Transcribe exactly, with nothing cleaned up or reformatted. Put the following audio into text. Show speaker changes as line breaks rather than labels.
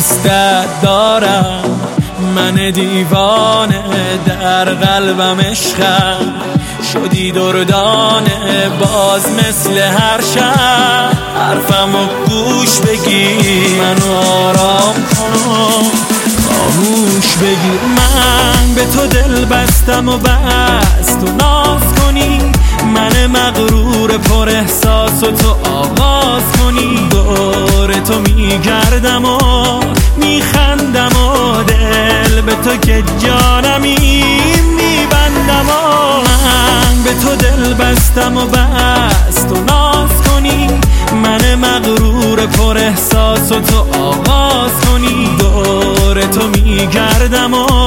دوستت دارم، من دیوانه در قلبم عشقم، شدی دردانه باز مثل هر شب. حرفمو گوش بگیر، منو آرام کن، خاموش بگیر. من به تو دل بستم و بس تو ناز کنی، من مغرور پر احساس و تو آغاز کنی. دور تو میگردم و میخندم و دل به تو که جانمی میبندم و من به تو دل بستم و بس تو ناز کنی، من مغرور پر احساس و تو آغاز کنی. دور تو میگردم و